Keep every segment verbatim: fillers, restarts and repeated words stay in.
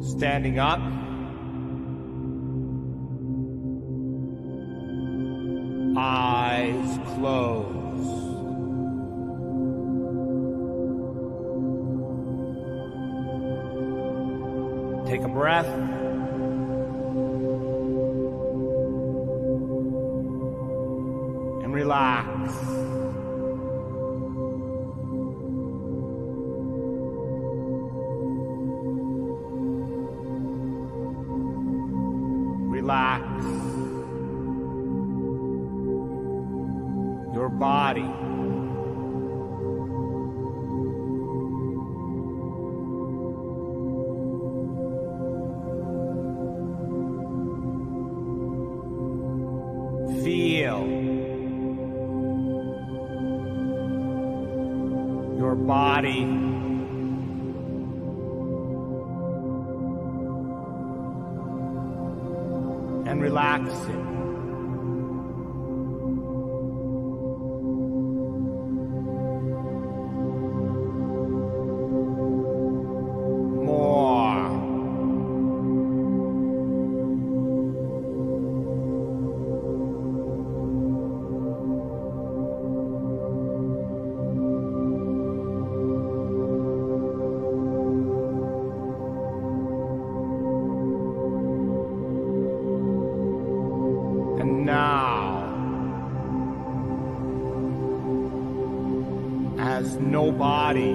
Standing up. Eyes closed. Take a breath. And relax. Relax your body. Feel your body and relax it. More. And now, as nobody,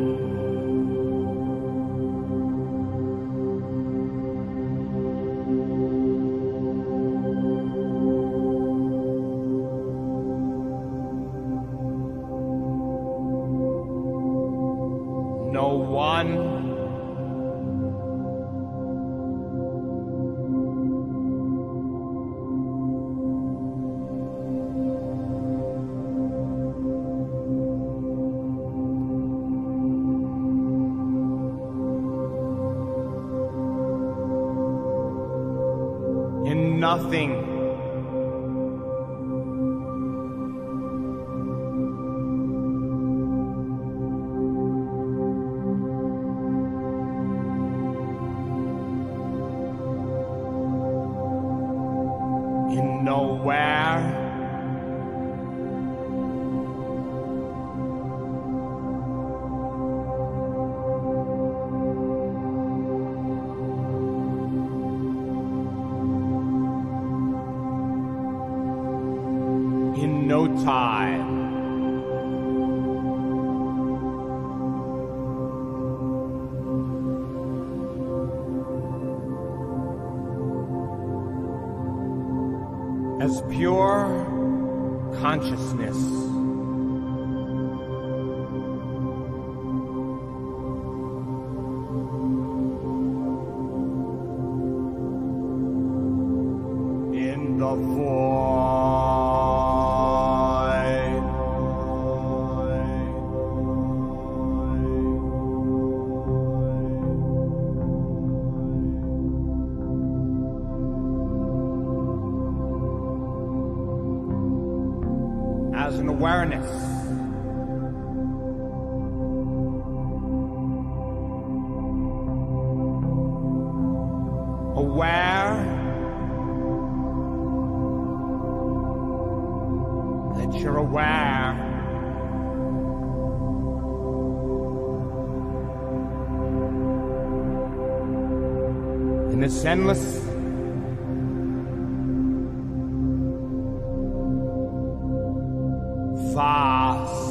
no one, in nothing, in nowhere, in no time, as pure consciousness. In the void. As an awareness, aware that you're aware, in this endless vast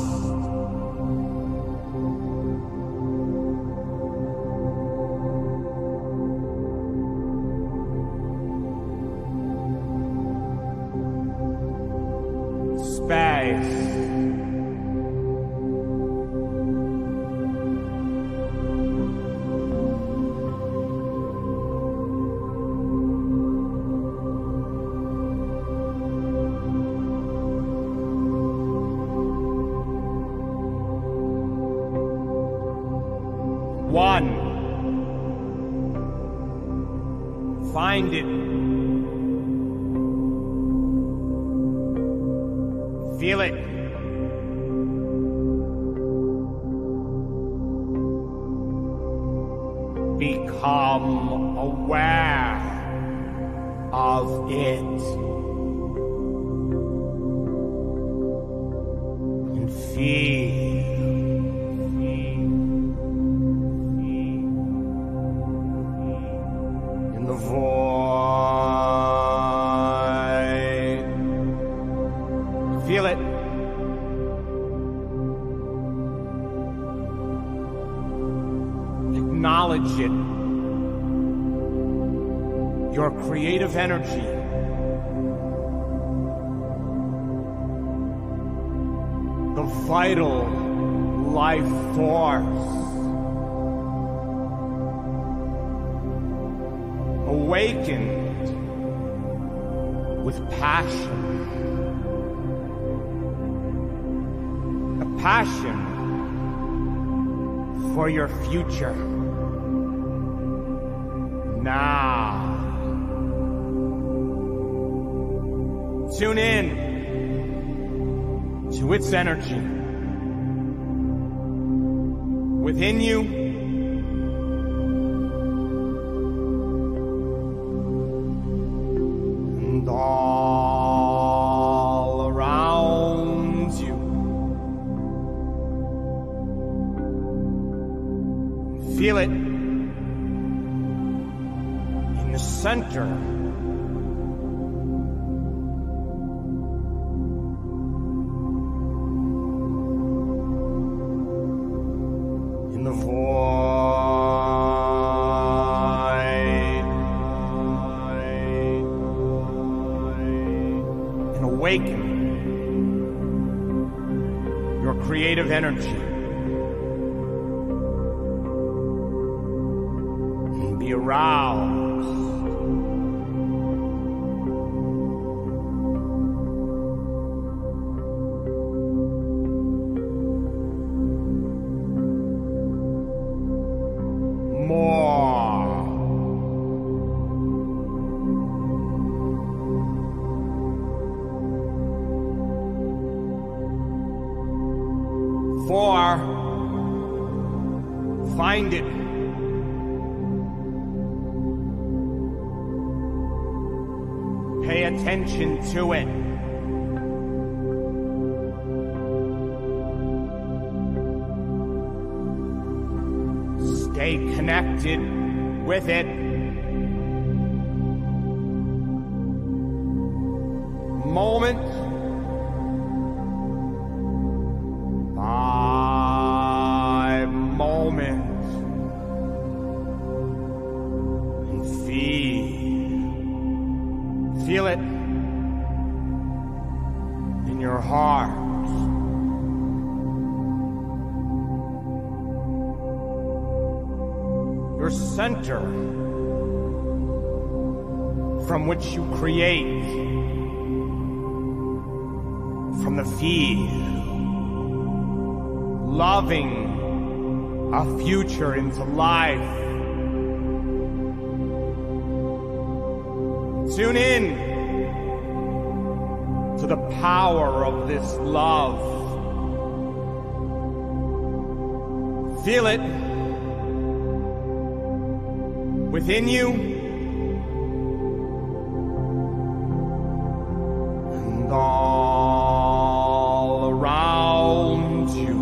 space. One. Find it. Feel it. Become aware of it. And feel, feel, feel in the void. Feel it. Acknowledge it. Your creative energy. The vital life force. Awakened with passion. A passion for your future. Now, tune in to its energy within you and all around you. Feel it in the center in the void and awaken your creative energy. Be aroused. More. Four. Find it. Pay attention to it. Stay connected with it. Moment by moment. And feel. Feel it in your heart. Your center from which you create, from the field, loving a future into life. Tune in to the power of this love. Feel it within you and all around you.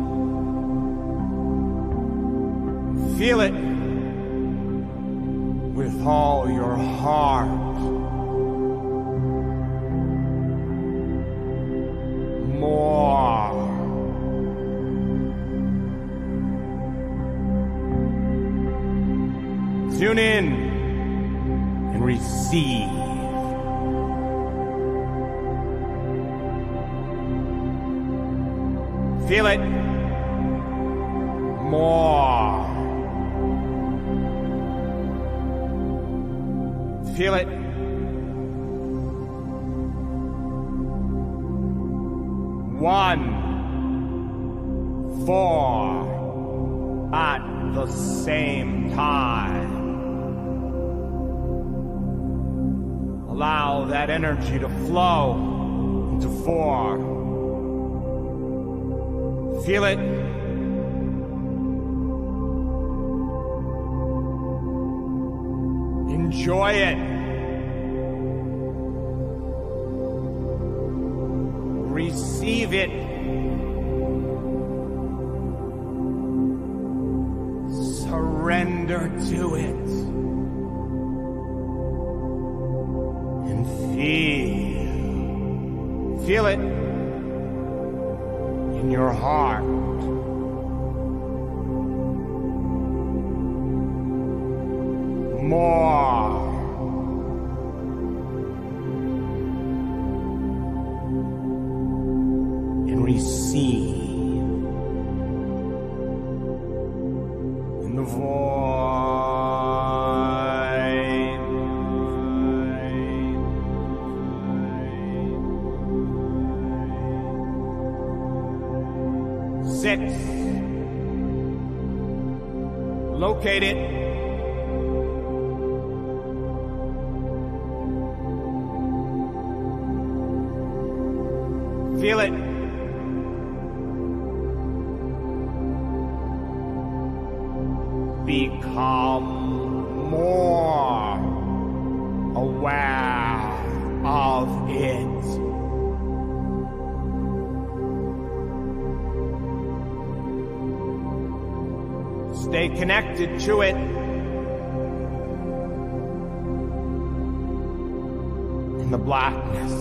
Feel it with all your heart. More. Tune in and receive. Feel it. More. Feel it. One, four, at the same time. Allow that energy to flow into four. Feel it. Enjoy it. Receive it. Surrender to it. And feel. Feel it in your heart. More. And receive in the void. Six. Locate it. Feel it. Become more aware of it. Stay connected to it. In the blackness.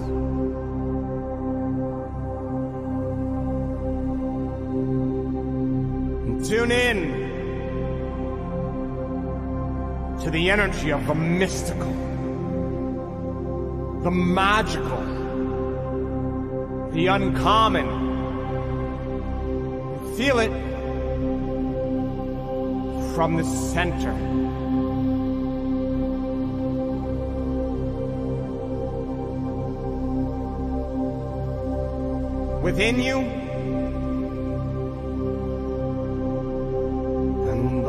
Tune in to the energy of the mystical, the magical, the uncommon. Feel it from the center. Within you, and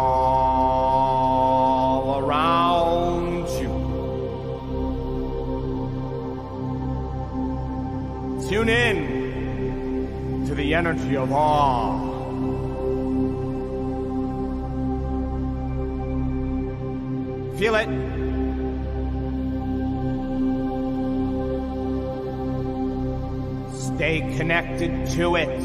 all around you. Tune in to the energy of awe. Feel it. Stay connected to it.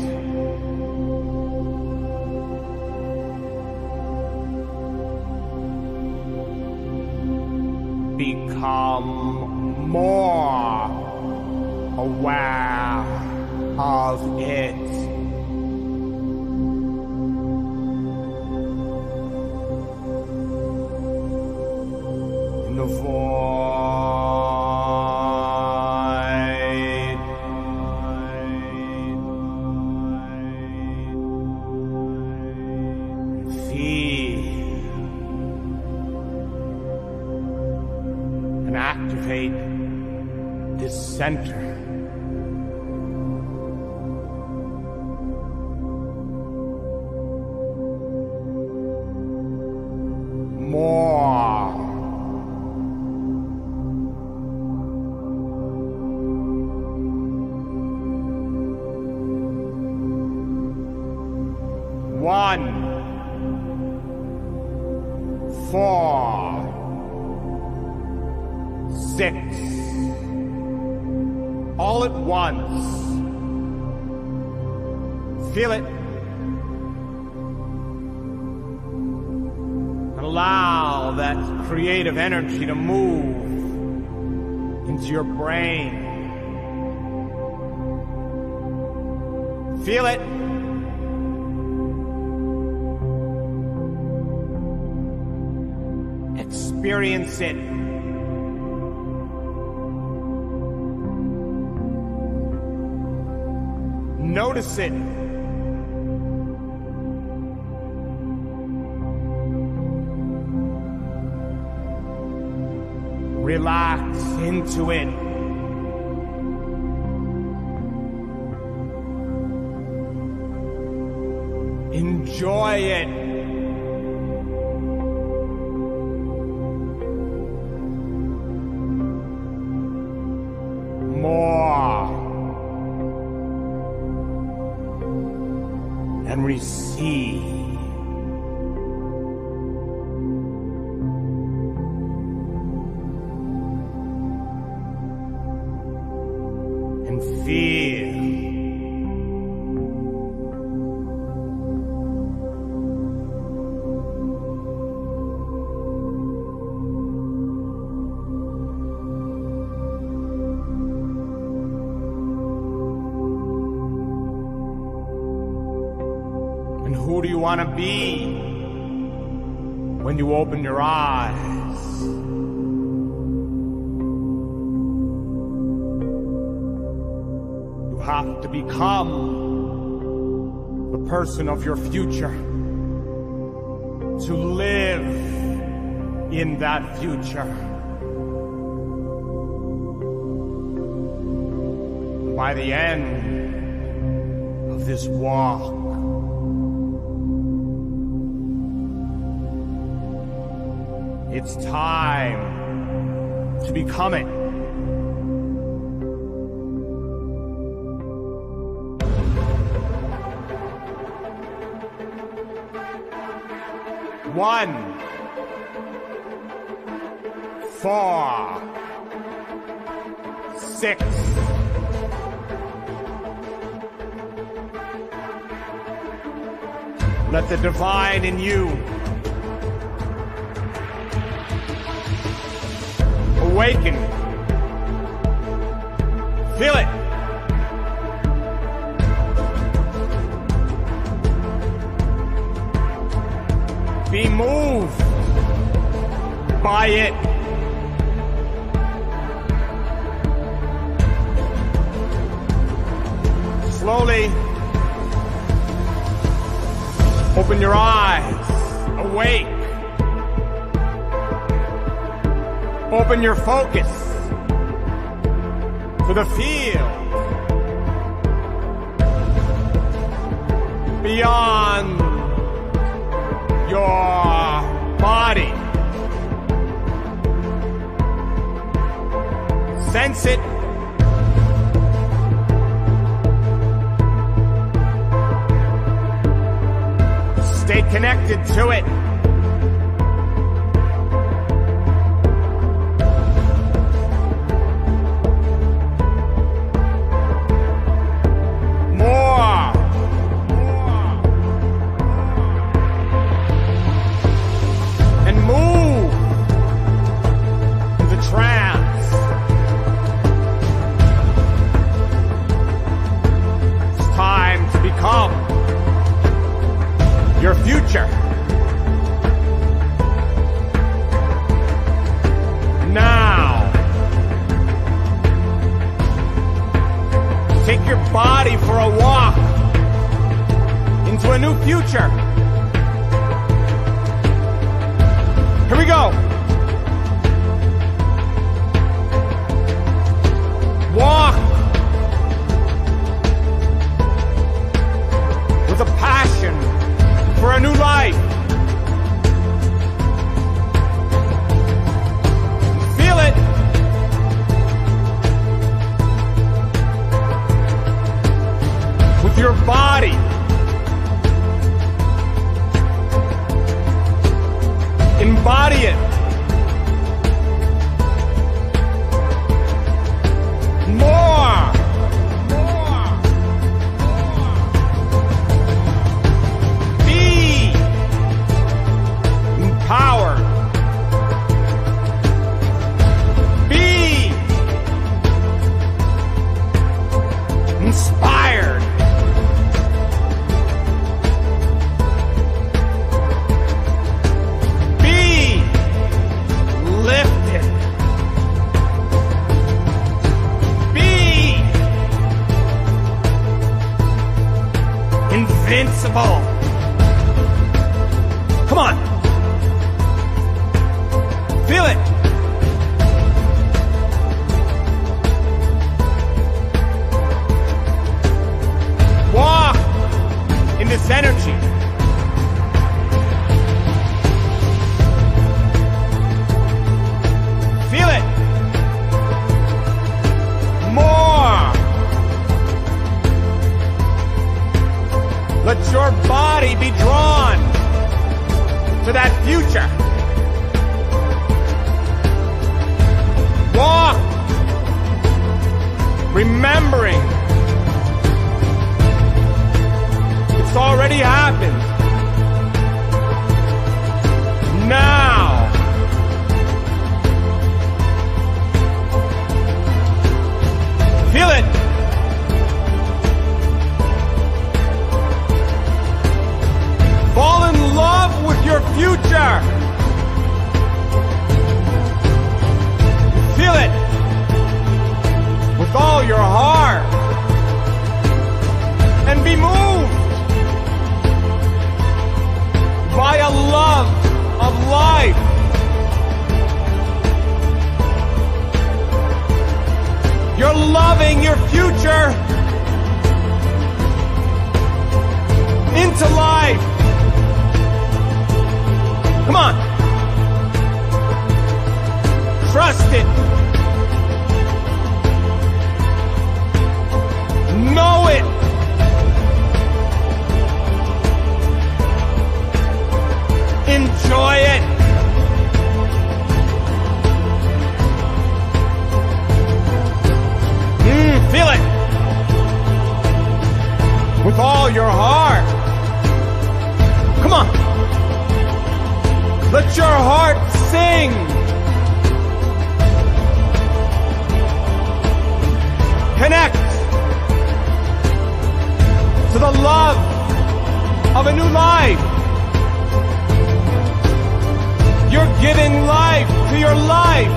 Become more aware of it. In the void. Feel and activate this center. More. One. Four. Six. All at once. Feel it. Allow that creative energy to move into your brain. Feel it. Experience it. Notice it. Relax into it. Enjoy it. More. And receive. And who do you want to be when you open your eyes? You have to become the person of your future, to live in that future. By the end of this walk, it's time to become it. One, four, six, let the divine in you awaken. Feel it. Be moved by it. Slowly open your eyes. Awake. Open your focus to the field beyond your body. Sense it. Stay connected to it. Your future. Now, take your body for a walk into a new future. Here we go. Walk with a passion for a new life. Feel it. With your body. Embody it. More. Power. Be inspired. Be lifted. Be invincible. Come on. Feel it. Walk in this energy. Feel it. More. Let your body be drawn to that future. Walk, remembering it's already happened. Now, feel it. future. Feel it with all your heart and be moved by a love of life. You're loving your future into life. Come on. Trust it. Know it. Enjoy it. Mm, feel it with all your heart. Come on. Let your heart sing. Connect to the love of a new life. You're giving life to your life.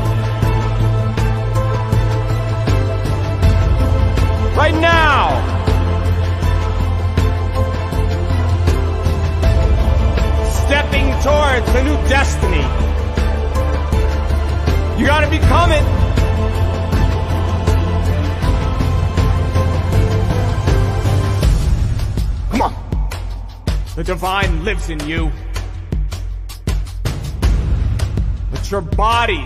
Right now. Stepping towards a new destiny. You gotta become it. Come on. The divine lives in you. Let your body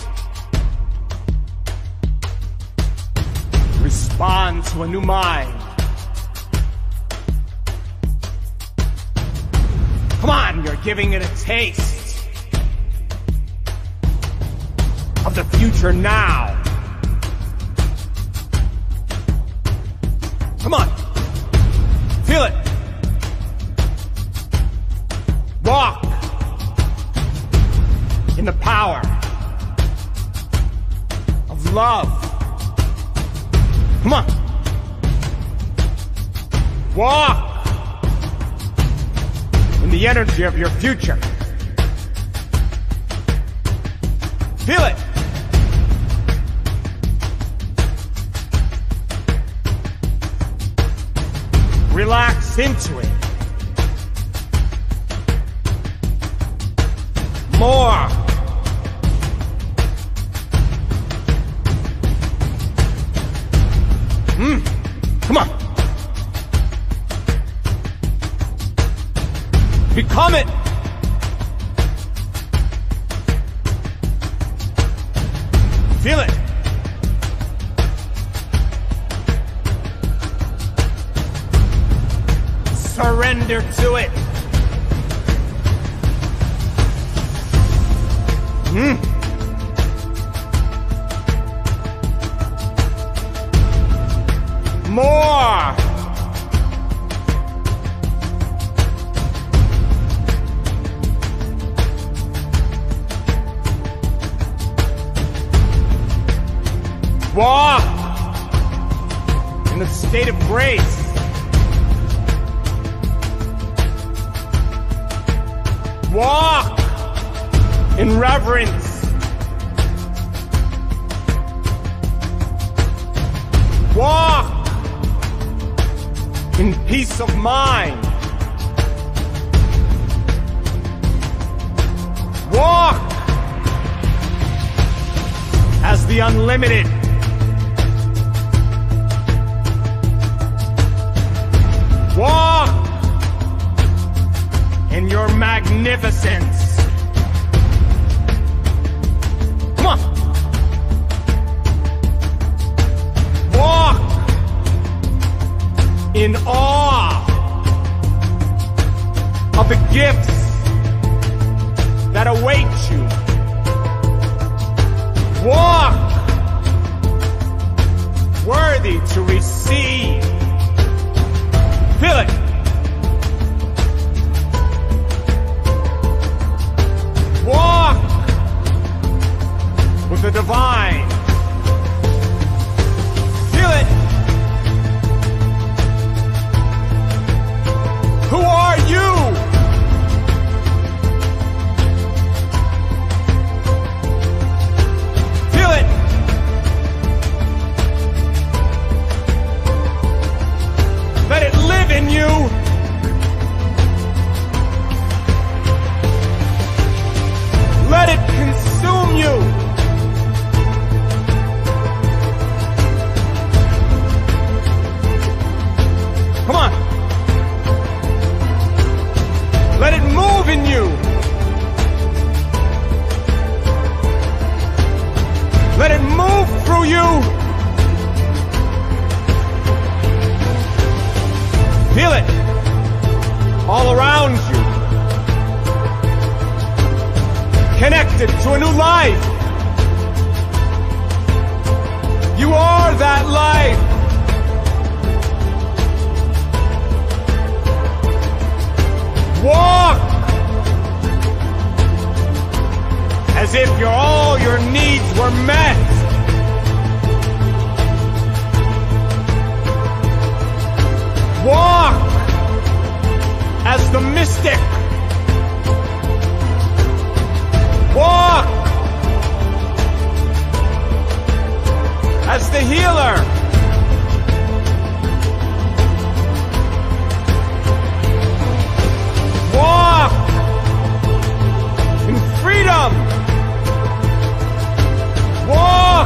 respond to a new mind. Come on, you're giving it a taste of the future now. Come on, feel it. Walk in the power of love. Come on. Walk in the energy of your future. Feel it. Relax into it. More. Mm. Come on. Become it. Feel it. Surrender to it. Mm. More. Walk in the state of grace. Walk in reverence. Walk in peace of mind. Walk as the unlimited. Walk in your magnificence. Come on. Walk in awe of the gifts that await you. Walk worthy to receive. Feel it. Walk with the divine. Feel it. Who are you? Let it move in you. Let it move through you. Feel it all around you. Connected to a new life. You are that life. Walk as if your, all your needs were met. Walk as the mystic. Walk as the healer. Walk in freedom. Walk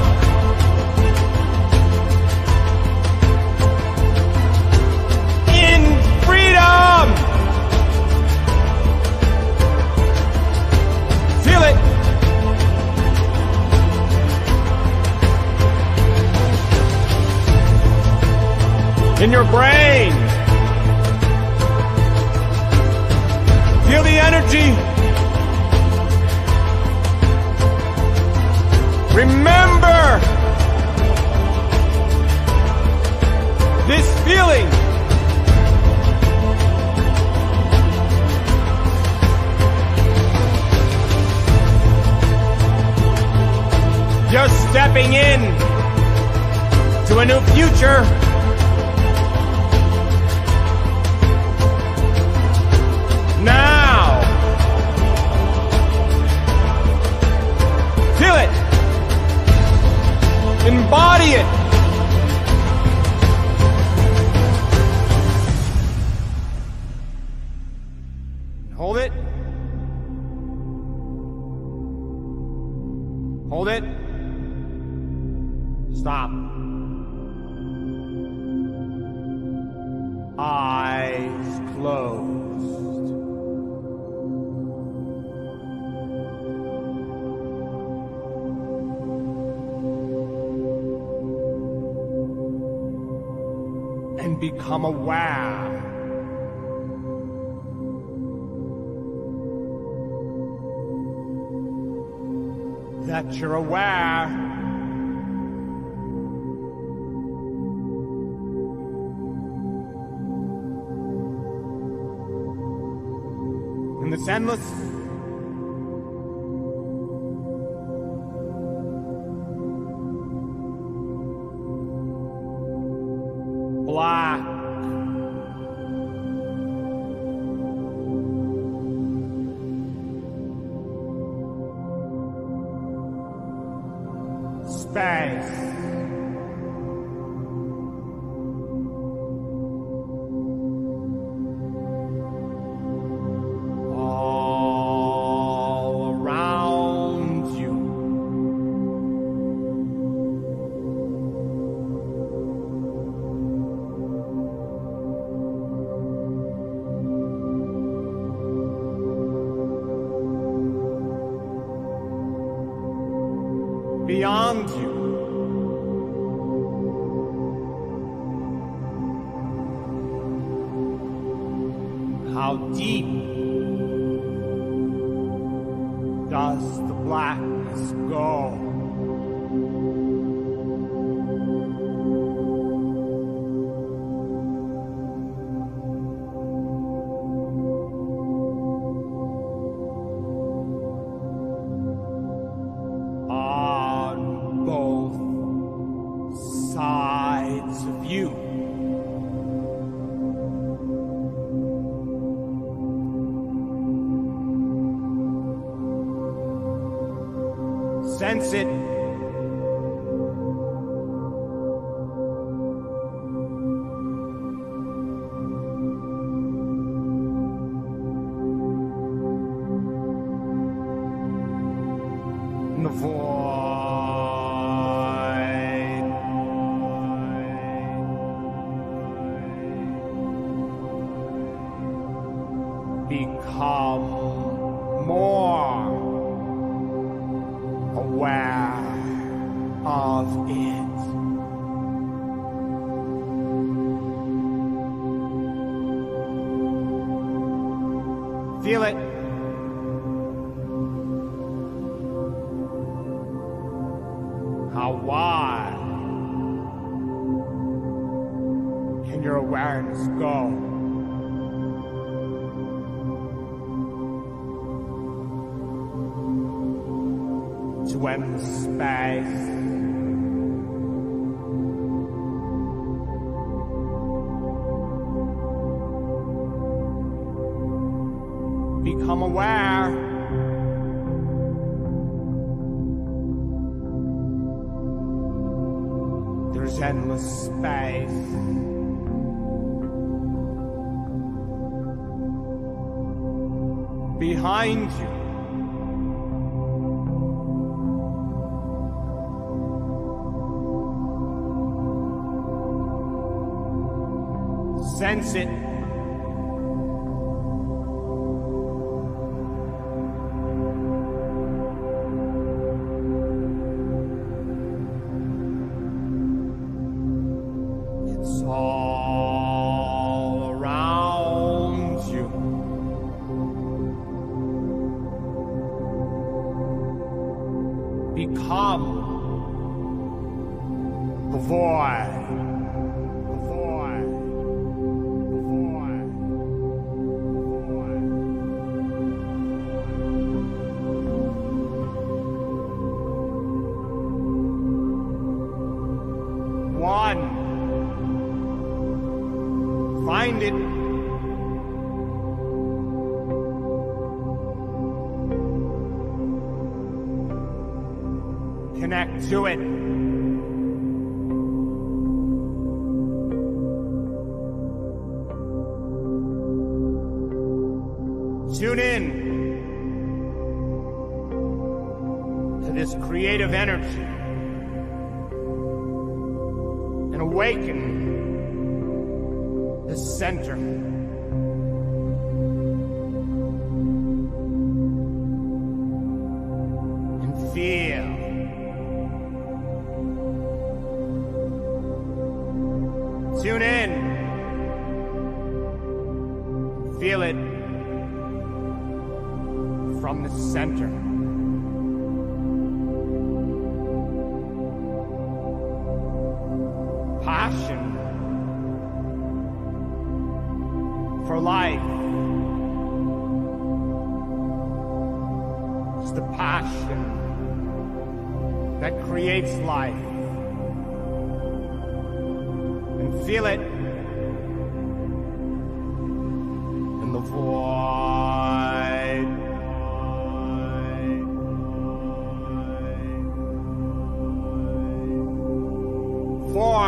in freedom. Feel it. In your brain. Feel the energy. Remember this feeling. You're stepping in to a new future. Now. Feel it. Embody it. Hold it. Hold it. Stop. Eyes closed. And become aware that you're aware in this endless black space. All around you. Beyond you. How deep does the blackness go? Sides of you. Sense it. In the void. become more aware of it. Feel it. How wide can your awareness go? To endless space. Become aware. There's endless space. Behind you. Sense it. It's all around you. Become the void. One. Find it. Connect to it. Tune in to this creative energy. And awaken the center. And feel. Tune in. Feel it from the center. Passion for life. It's the passion that creates life. And feel it in the void. Four.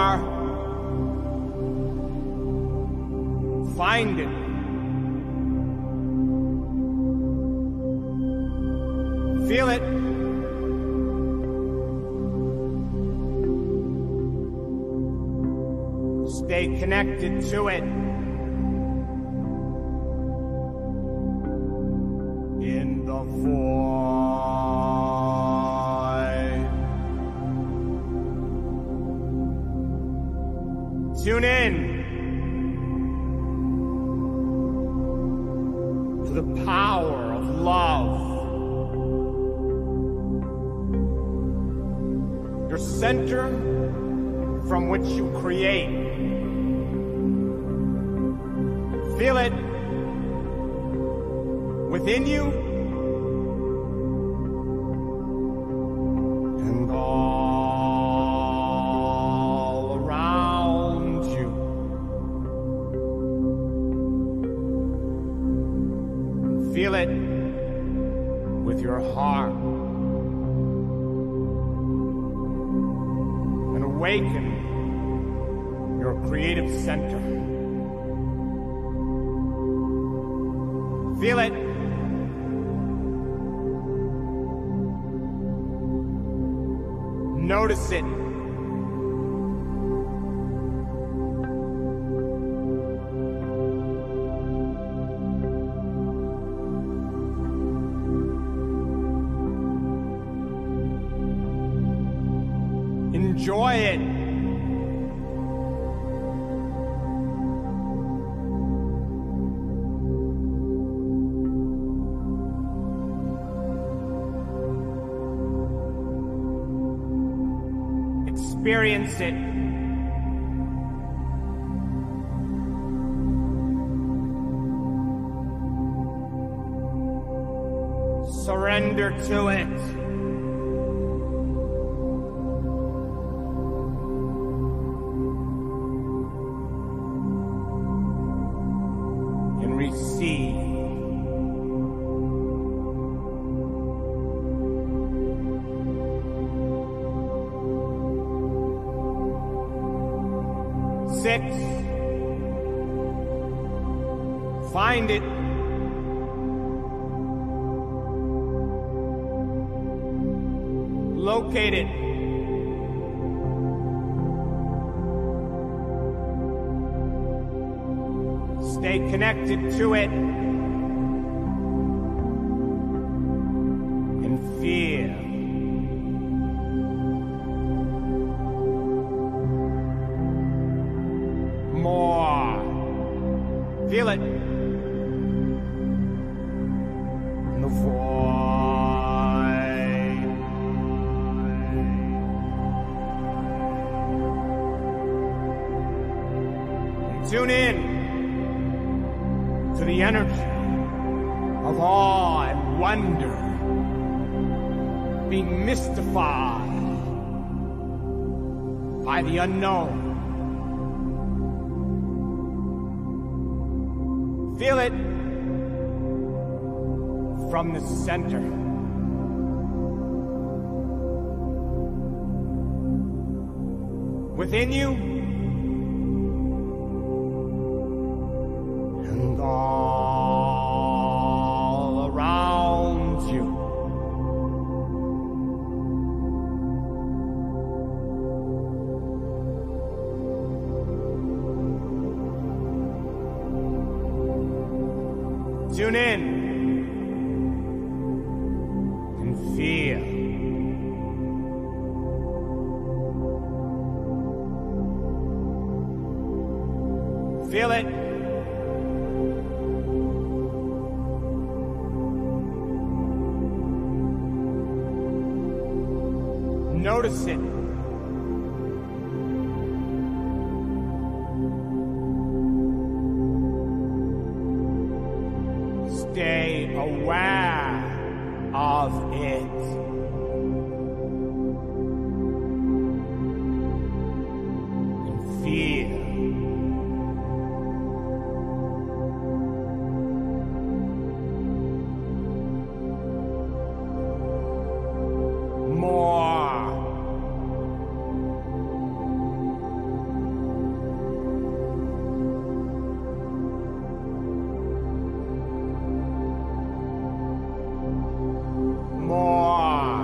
Find it. Feel it. Stay connected to it. In the void. Tune in to the power of love. Your center from which you create. Feel it within you and all around you. Feel it with your heart. And awaken your creative center. Feel it. Notice it. Enjoy it. Experience it. Surrender to it. And receive. Six. Find it. Locate it. Stay connected to it. And feel. More. Feel it. In the void. Tune in to the energy of awe and wonder, being mystified by the unknown. Feel it from the center. Within you and all around you. Tune in and feel. Feel it. Notice it. Stay aware of it. And feel. More. More.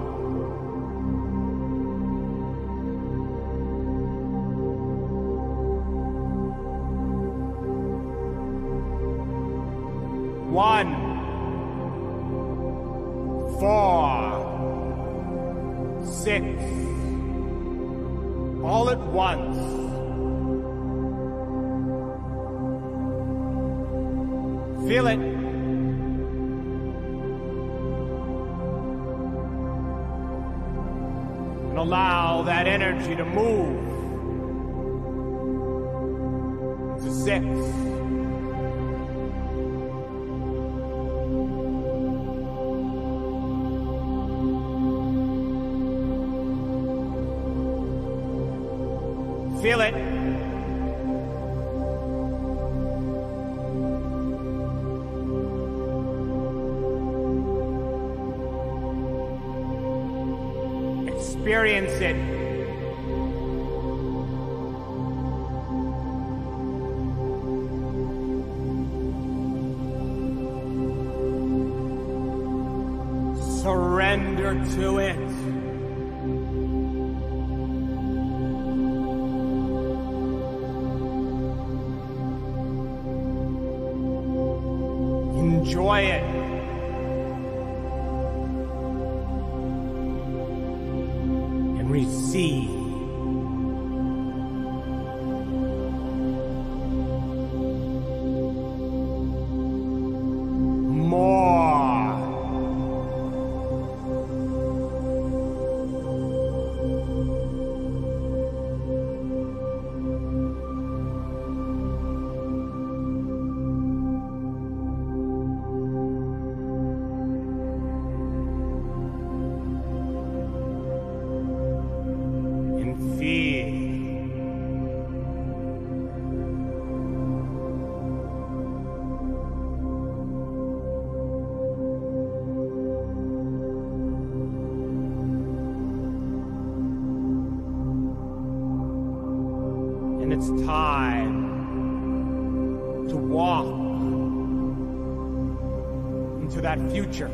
One. Four. Six. All at once. Feel it. And allow that energy to move to six. Feel it. Experience it. Surrender to it. Enjoy it. And receive. It's time to walk into that future.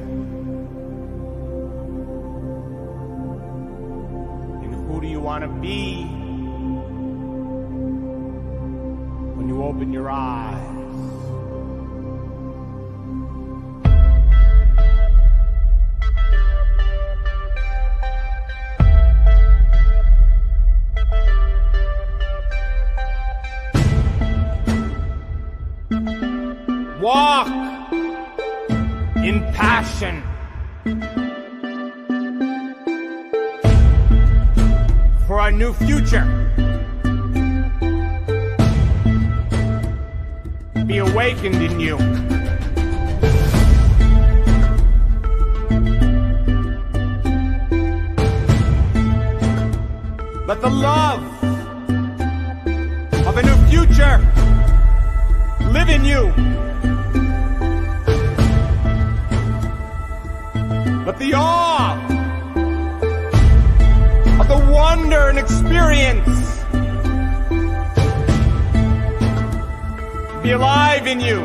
And who do you want to be when you open your eyes? Walk in passion. For a new future. Be awakened in you. Let the love of a new future live in you. Let the awe of the wonder and experience be alive in you.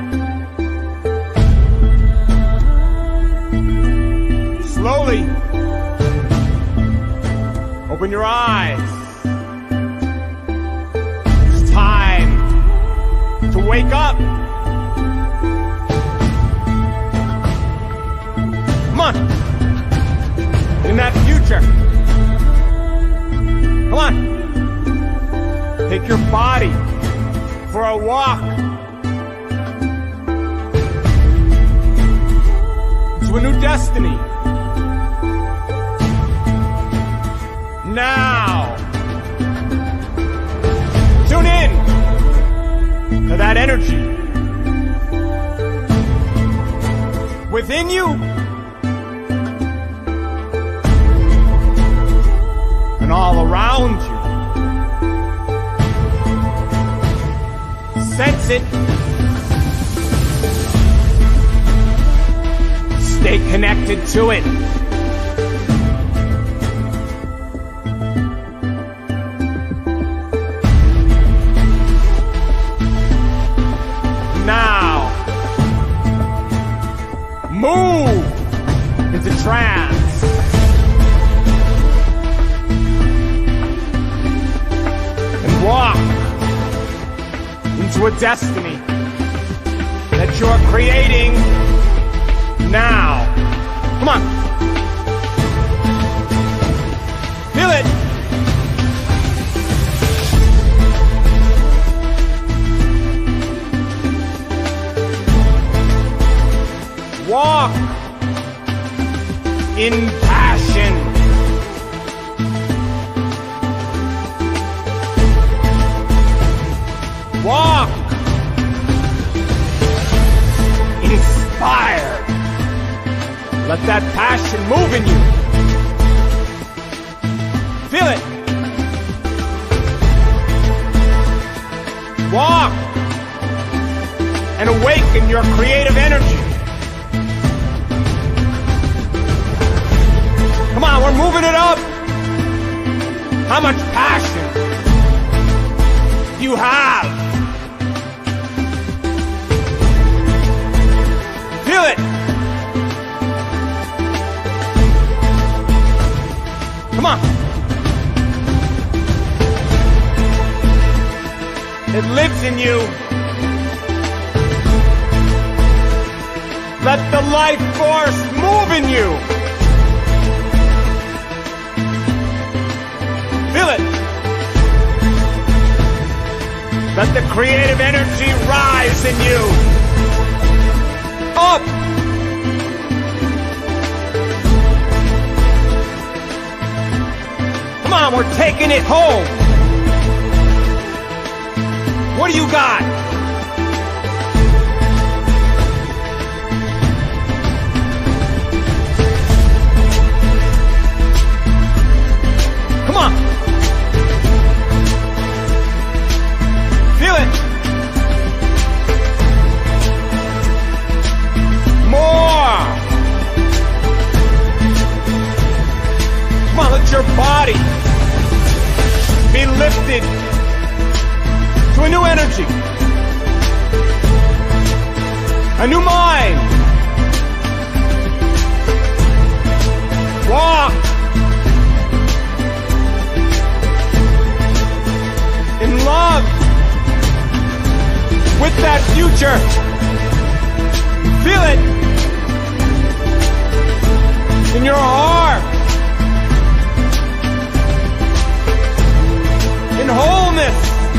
Slowly open your eyes. It's time to wake up. Come on. In that future. Come on. Take your body for a walk to a new destiny. Now. Tune in to that energy within you and all around you. Sense it. Stay connected to it. Now, move into trance. And walk into a destiny that you're creating now. Come on. Feel it. Walk in passion. Walk inspired. Let that passion move in you. Feel it. Walk and awaken your creative energy. Come on, we're moving it up. How much passion you have. Feel it. Come on. It lives in you. Let the life force move in you. Feel it. Let the creative energy rise in you. Up. Come on, we're taking it home. What do you got? Come on. Feel it. More. Come on, let your body be lifted a new energy, a new mind. Walk in love with that future. Feel it in your heart, in wholeness,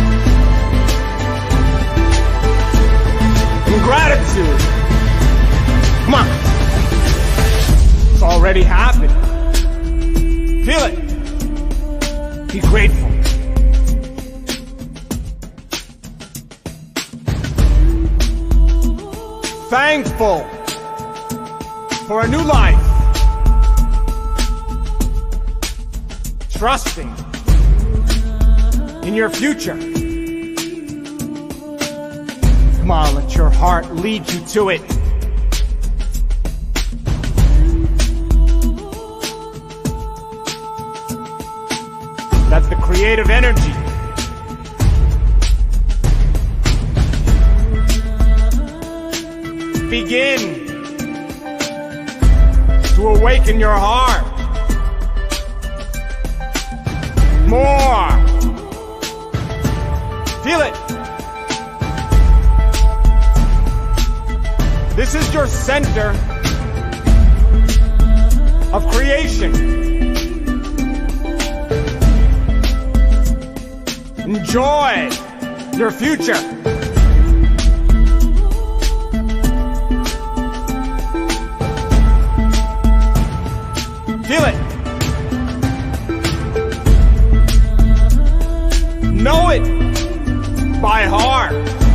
in gratitude. Come on. It's already happened. Feel it. Be grateful. Thankful for a new life. Trusting in your future. Come on, let your heart lead you to it. Let the creative energy begin to awaken your heart. More. Feel it. This is your center of creation. Enjoy your future. Feel it. Know it by heart.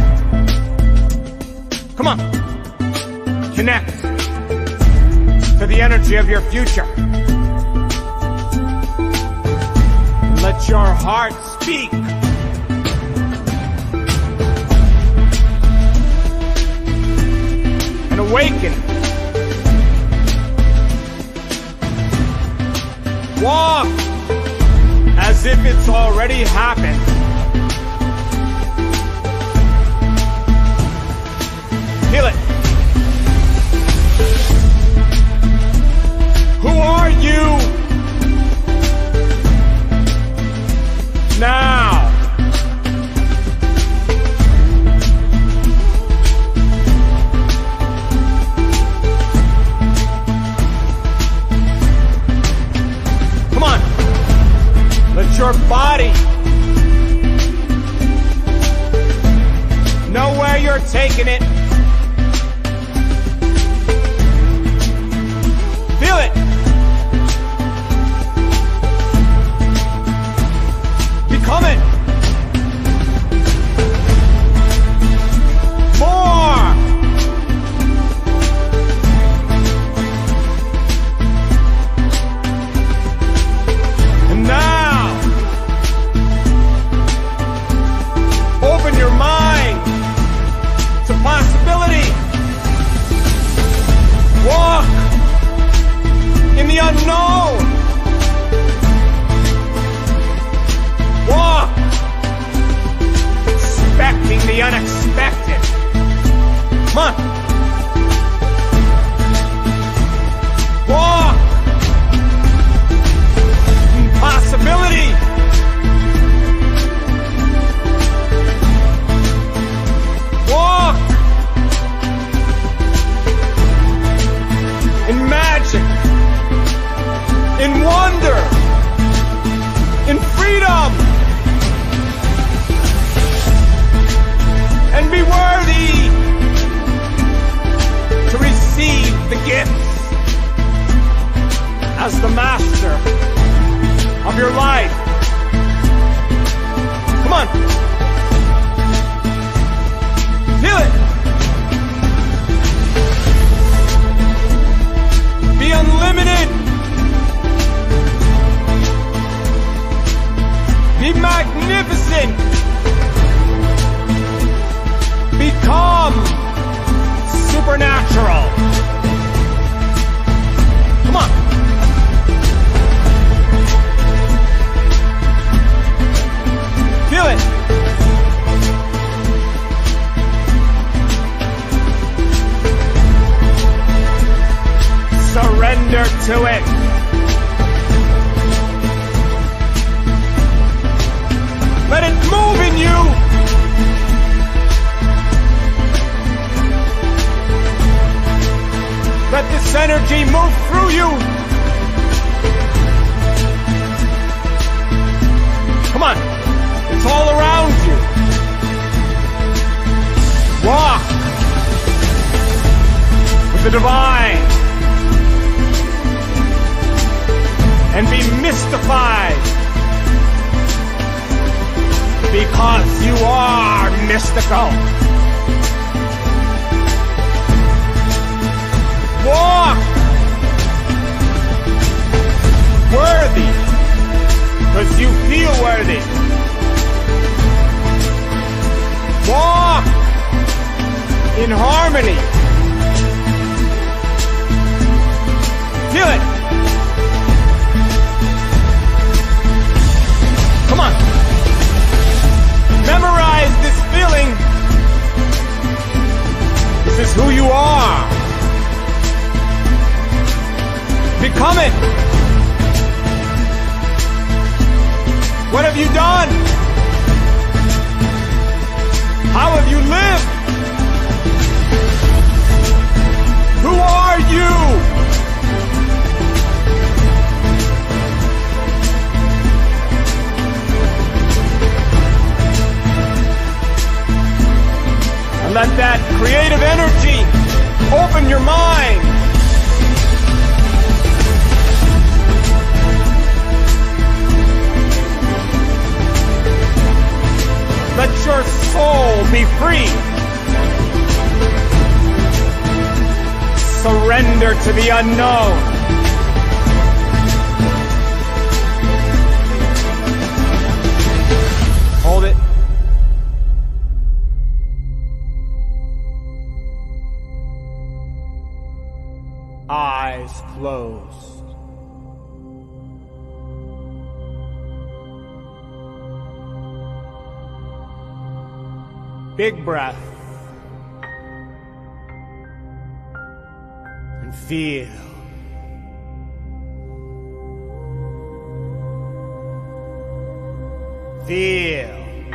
Come on. Connect to the energy of your future. Let your heart speak. And awaken. Walk as if it's already happened. Feel it. Who are you now? Come on. Let your body know where you're taking it. Feel it. Become it. More. And now, open your mind to possibility. Walk in the unknown. Walk expecting the unexpected. Come on. Walk in possibility. Walk in magic, in wonder, in freedom, and be worthy to receive the gifts as the master of your life. Come on. Feel it. Be unlimited. Be magnificent. Become supernatural. Come on. Feel it. to it. Let it move in you. Let this energy move through you. Come on. It's all around you. Walk with the divine and be mystified, because you are mystical. Walk worthy, because you feel worthy. Walk in harmony. Feel it. Come on. Memorize this feeling. This is who you are. Become it. What have you done? How have you lived? Who are you? And let that creative energy open your mind. Let your soul be free. Surrender to the unknown. Hold it. Eyes closed. Big breath. And feel. Feel.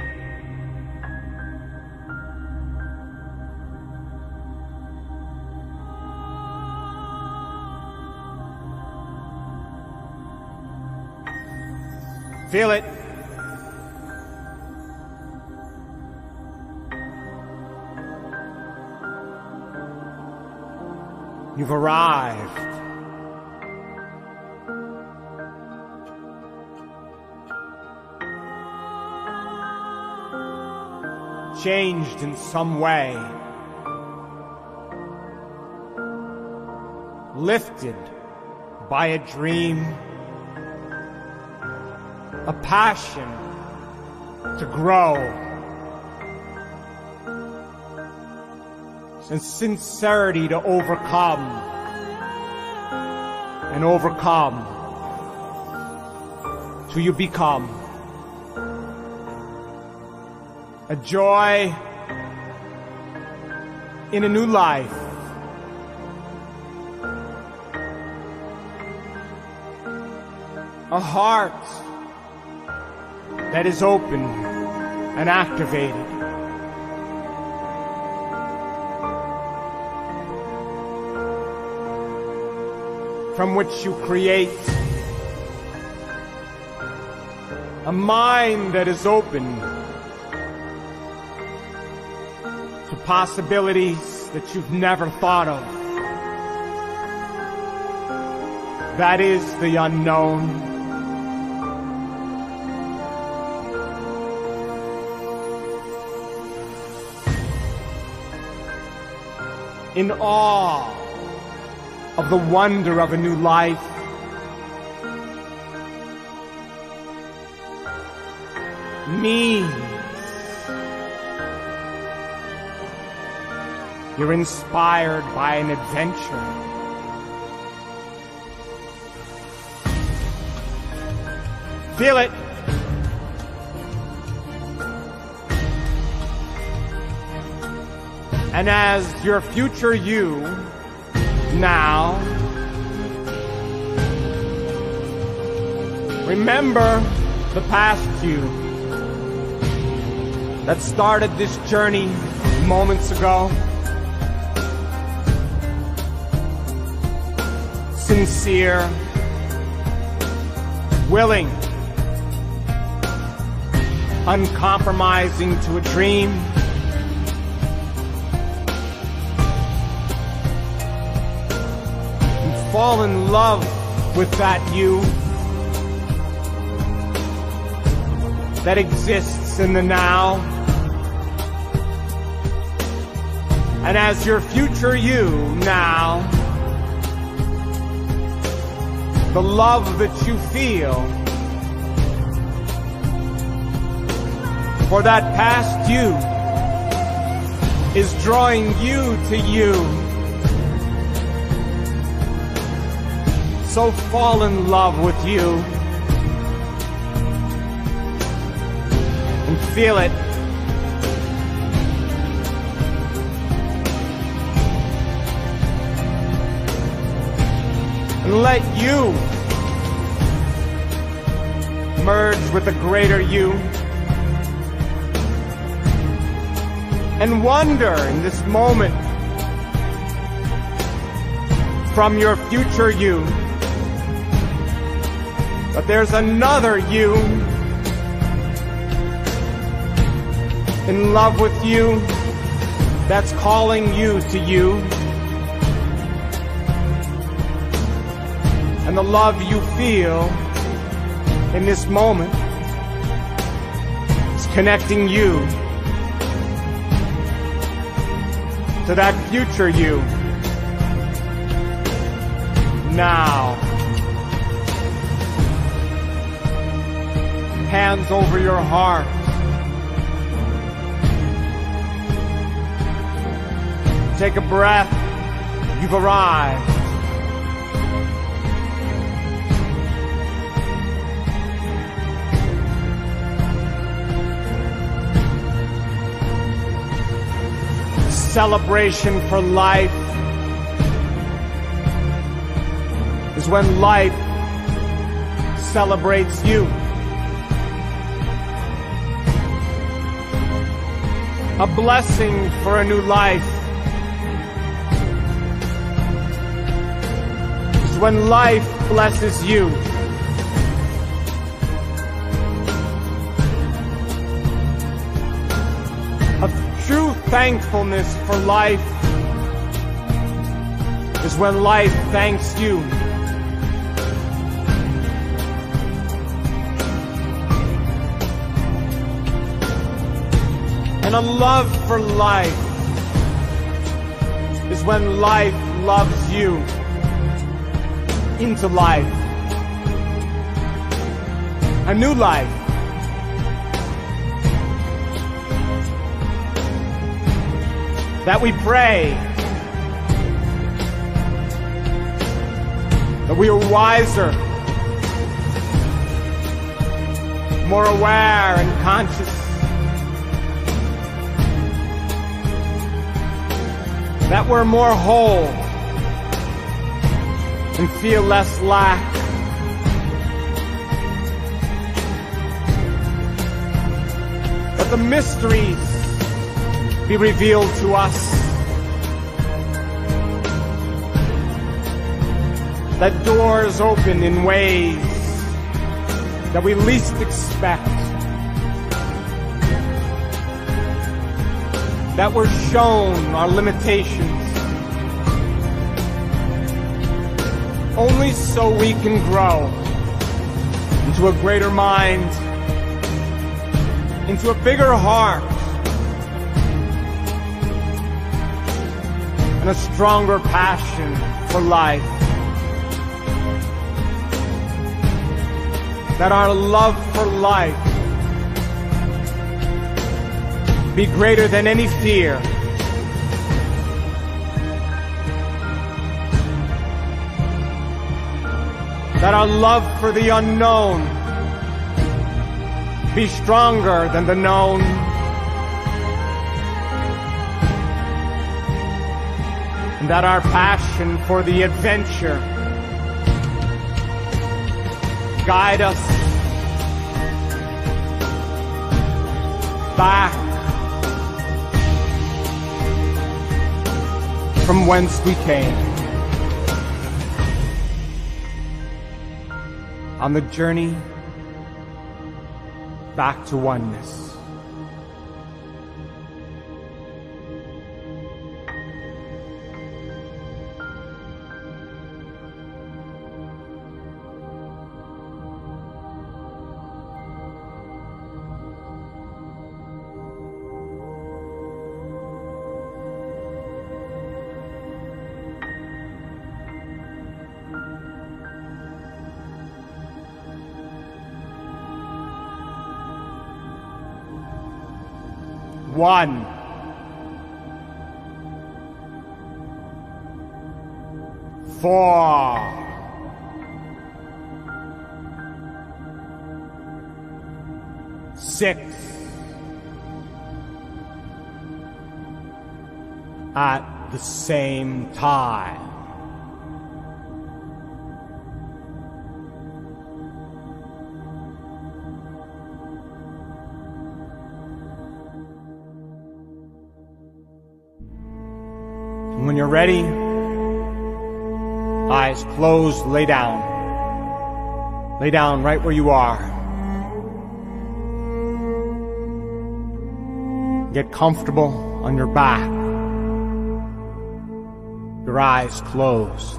Feel it. You've arrived. Changed in some way. Lifted by a dream. A passion to grow. And sincerity to overcome and overcome till you become a joy in a new life, a heart that is open and activated. From which you create a mind that is open to possibilities that you've never thought of. That is the unknown. In awe of the wonder of a new life, means you're inspired by an adventure. Feel it. And as your future you now Remember the past you that started this journey moments ago. Sincere, willing, uncompromising to a dream. And fall in love with that you that exists in the now. And as your future you now, the love that you feel for that past you is drawing you to you. So fall in love with you and feel it. And let you merge with the greater you. And wonder in this moment from your future you that there's another you in love with you that's calling you to you. And the love you feel in this moment is connecting you to that future you now. Hands over your heart. Take a breath. You've arrived. Celebration for life is when life celebrates you. A blessing for a new life is when life blesses you. True thankfulness for life is when life thanks you. And a love for life is when life loves you into life. A new life. That we pray that we are wiser, more aware and conscious, that we're more whole and feel less lack. That the mysteries be revealed to us. That doors open in ways that we least expect. That we're shown our limitations only so we can grow into a greater mind, into a bigger heart, and a stronger passion for life. That our love for life be greater than any fear. That our love for the unknown be stronger than the known. And that our passion for the adventure guide us back from whence we came, on the journey back to oneness. One. Four. Six. At the same time. When you're ready, eyes closed, lay down. Lay down right where you are. Get comfortable on your back. Your eyes closed.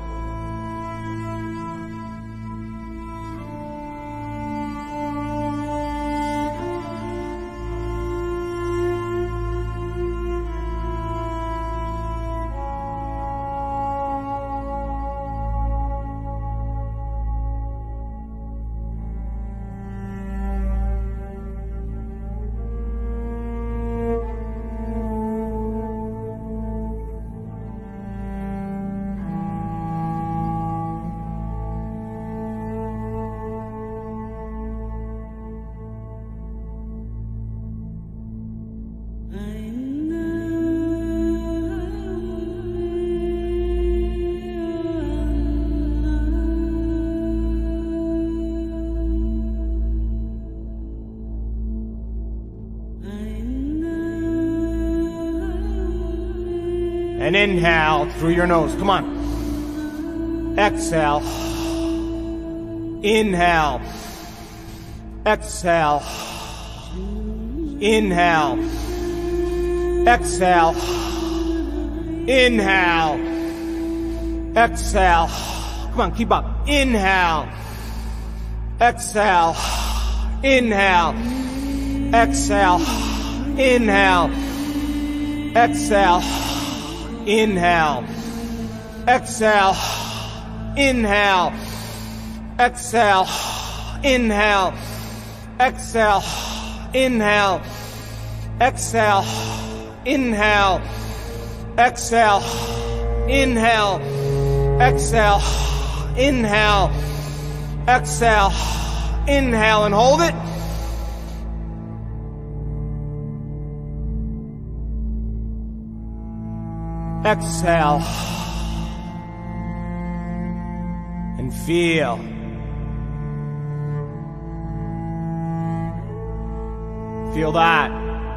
And inhale through your nose. Come on. Exhale. Inhale. Exhale. Inhale. Exhale. Inhale. Exhale. Come on, keep up. Inhale. Exhale. Inhale. Exhale. Inhale. Exhale. Inhale. Exhale. Inhale. Exhale. Inhale. Exhale. Inhale. Exhale. Inhale. Exhale. Inhale. Exhale. Inhale. Exhale. Inhale and hold it. Exhale. And feel. Feel that.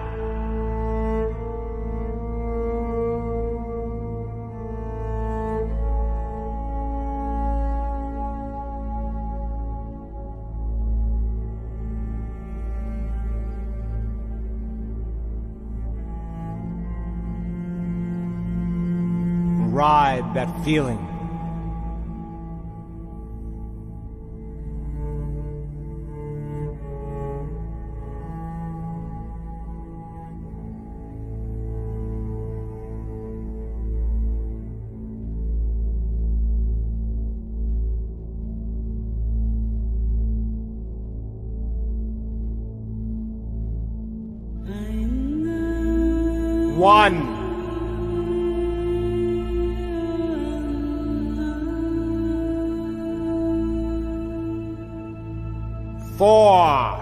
Ride that feeling. One. Four.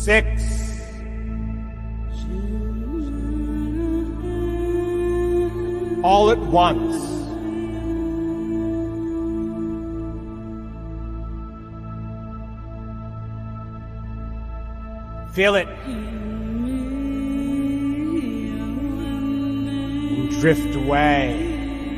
six, all at once. Feel it. And drift away.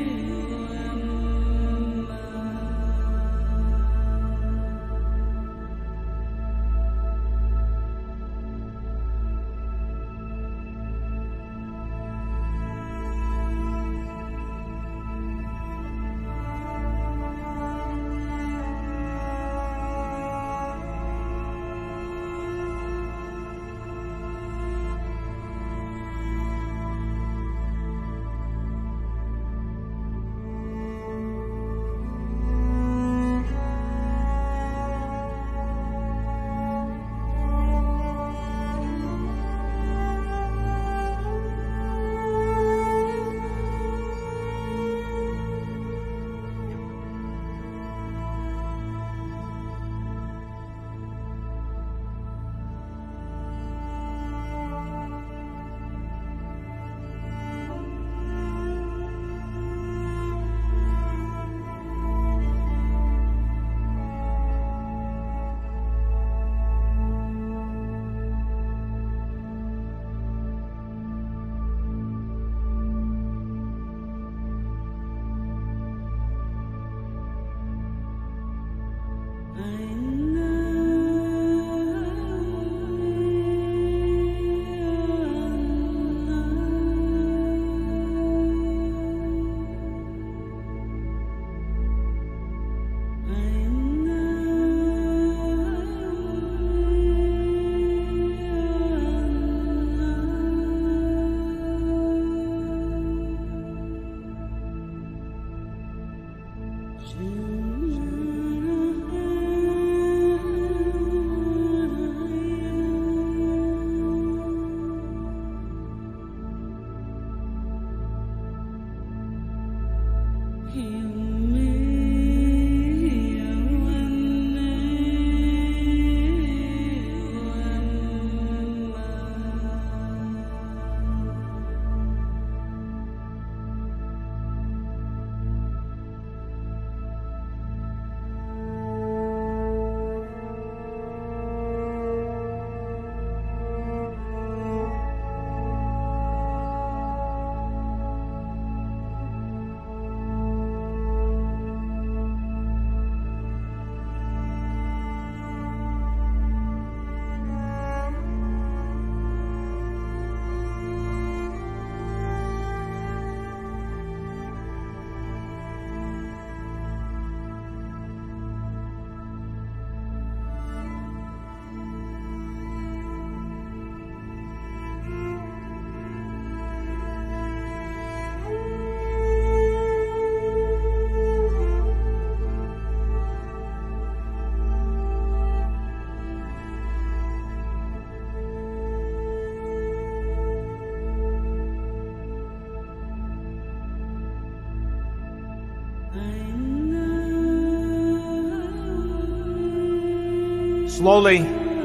Slowly,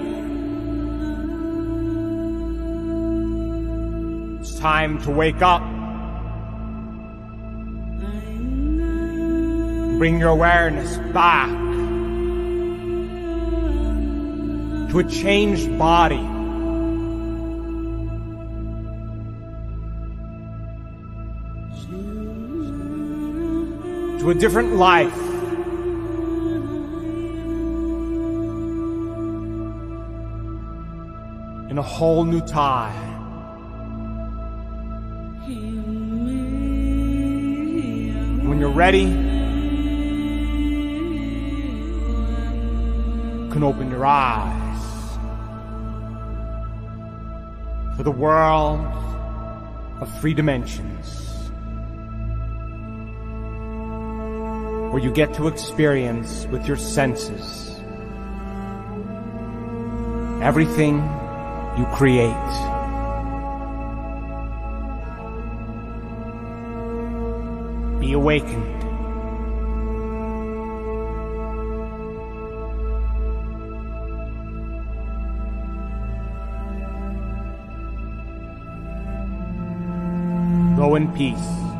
it's time to wake up. Bring your awareness back to a changed body. To a different life. In a whole new time. When you're ready, you can open your eyes for the world of three dimensions, where you get to experience with your senses everything you create. Be awakened. Go in peace.